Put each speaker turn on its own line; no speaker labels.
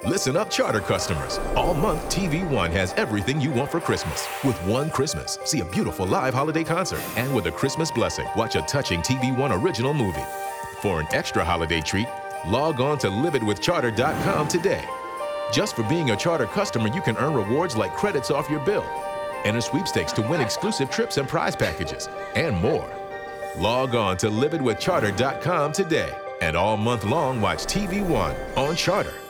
Listen up, Charter customers. All month, TV One has everything you want for Christmas. With One Christmas, see a beautiful live holiday concert. And with a Christmas blessing, watch a touching TV One original movie. For an extra holiday treat, log on to liveitwithcharter.com today. Just for being a Charter customer, you can earn rewards like credits off your bill. Enter sweepstakes to win exclusive trips and prize packages, and more. Log on to liveitwithcharter.com today. And all month long, watch TV One on Charter.